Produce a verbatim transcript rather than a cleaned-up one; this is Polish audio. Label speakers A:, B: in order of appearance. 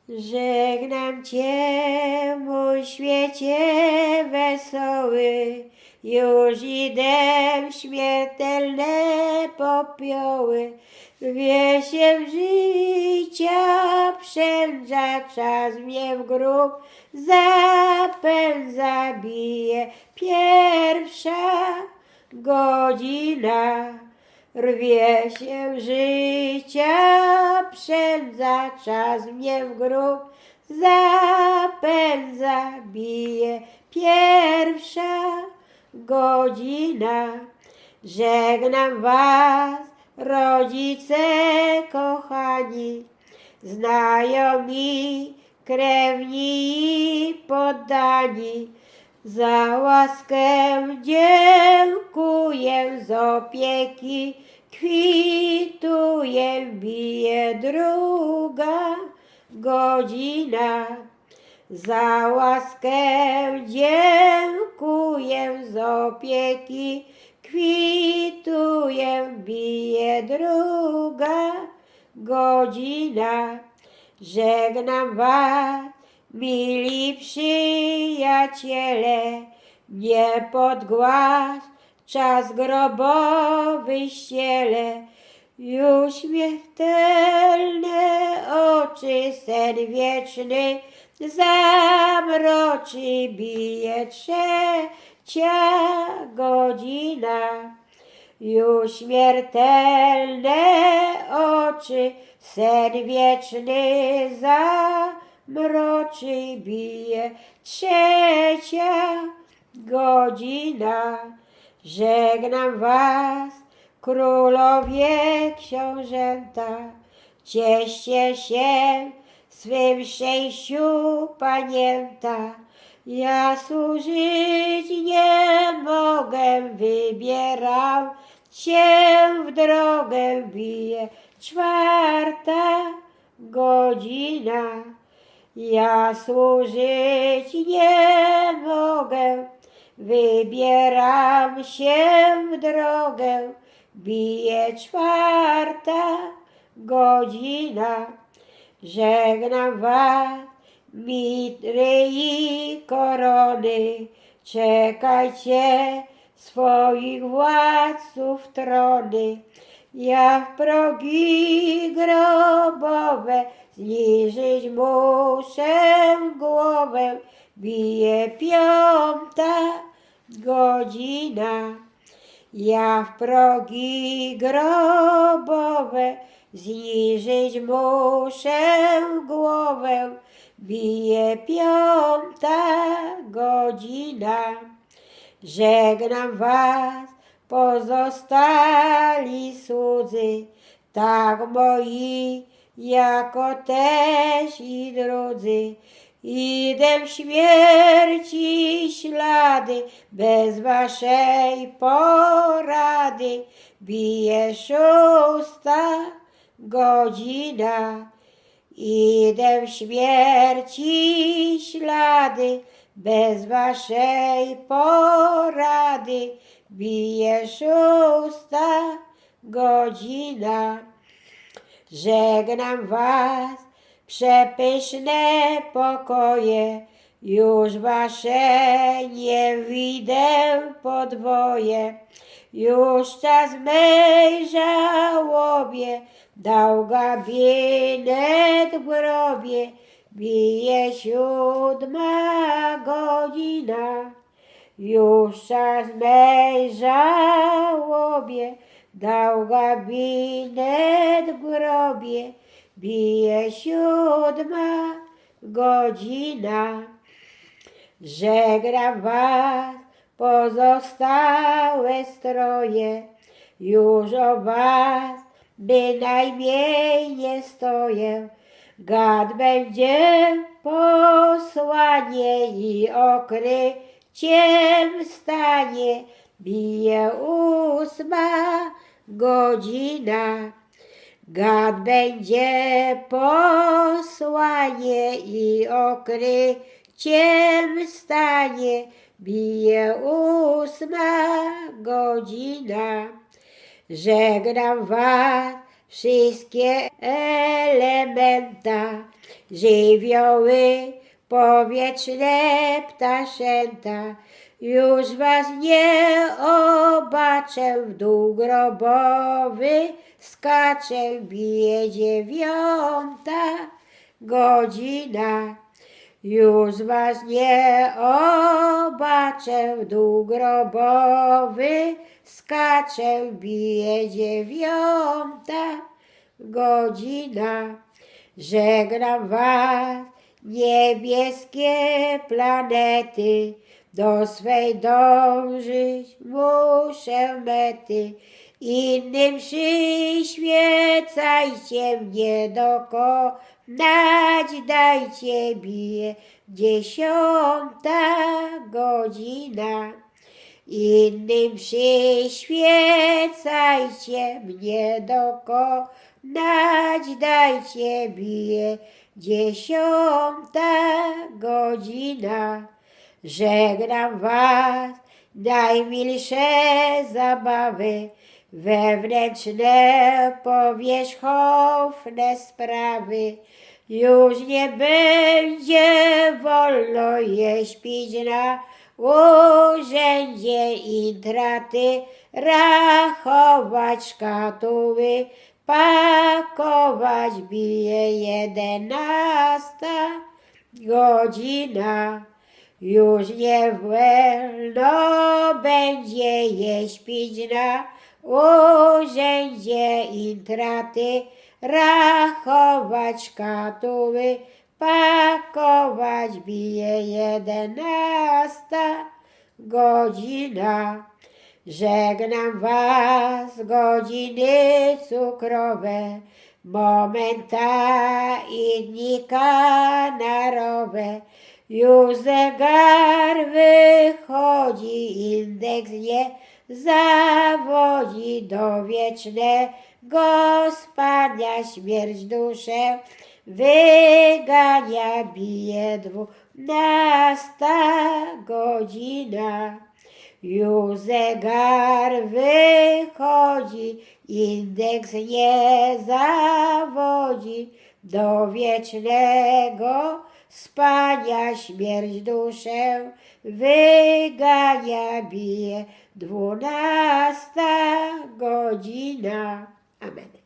A: Żegnam Cię, mój świecie wesoły, już idę w śmiertelne popioły. Wiesiem życia przędza, czas mnie w grób zapędza, bije pierwsza godzina. Rwie się życia przędza, czas mnie w grób zapędza, bije pierwsza godzina. Żegnam was, rodzice kochani, znajomi, krewni i poddani. Za łaskę dziękuję, z opieki kwituję, bije druga godzina. Za łaskę dziękuję, z opieki kwituję, bije druga godzina. Żegnam was, mili przyjaciele, nie pod głaz czas grobowy ściele. Już śmiertelne oczy sen wieczny zamroczy, bije trzecia godzina. Już śmiertelne oczy sen wieczny zamroczy, bije trzecia godzina. Żegnam was, królowie, książęta, cieszcie się swym szczęściu, panięta. Ja służyć nie mogę, wybieram cię w drogę, bije czwarta godzina. Ja służyć nie mogę, wybieram się w drogę, bije czwarta godzina. Żegnam was, mitry i korony, czekajcie swoich władców trony. Ja w progi grobowe zniżyć muszę głowę, bije piąta godzina. Ja w progi grobowe zniżyć muszę głowę, bije piąta godzina. Żegnam was, pozostali słudzy, tak moi, jako też i drudzy. Idę w śmierci ślady, bez waszej porady, bije szósta godzina. Idę w śmierci ślady, bez waszej porady, bije szósta godzina. Żegnam was, przepyszne pokoje, już wasze nie widzę podwoje. Już czas mej żałobie dał gabinet w grobie, bije siódma godzina. Już czas mej żałobie dał gabinet w grobie, bije siódma godzina. Żegnam was, pozostałe stroje, już o was bynajmniej nie stoję. Gad będzie posłanie i okryciem stanie, bije ósma godzina. Gad będzie posłanie i okryciem stanie, bije ósma godzina. Żegnam was, wszystkie elementa, żywioły powietrzne, ptaszęta. Już was nie obaczę, w dół grobowy skaczę, bije dziewiąta godzina. Już was nie obaczę, w dół grobowy skaczę, bije dziewiąta godzina. Żegnam was, niebieskie planety, do swej dążyć muszę mety. Innym przyświecajcie, mnie dokonać dajcie, bije dziesiąta godzina. Innym przyświecajcie, mnie dokonać dajcie, bije dziesiąta godzina. Żegnam was, najmilsze zabawy, wewnętrzne, powierzchowne sprawy. Już nie będzie wolno je śpić na urzędzie, intraty rachować, szkatuły pakować, bije jedenasta godzina. Już nie wolno będzie je śpić na urzędzie, intraty rachować, szkatuły pakować, bije jedenasta godzina. Żegnam was, godziny cukrowe, momenta i dni kanarowe. Już zegar wychodzi, indeks nie zawodzi, do wiecznego spania śmierć duszę wygania, bije dwunasta godzina. Już zegar wychodzi, indeks nie zawodzi, do wiecznego spania śmierć duszę wygania, bije dwunasta godzina. Amen.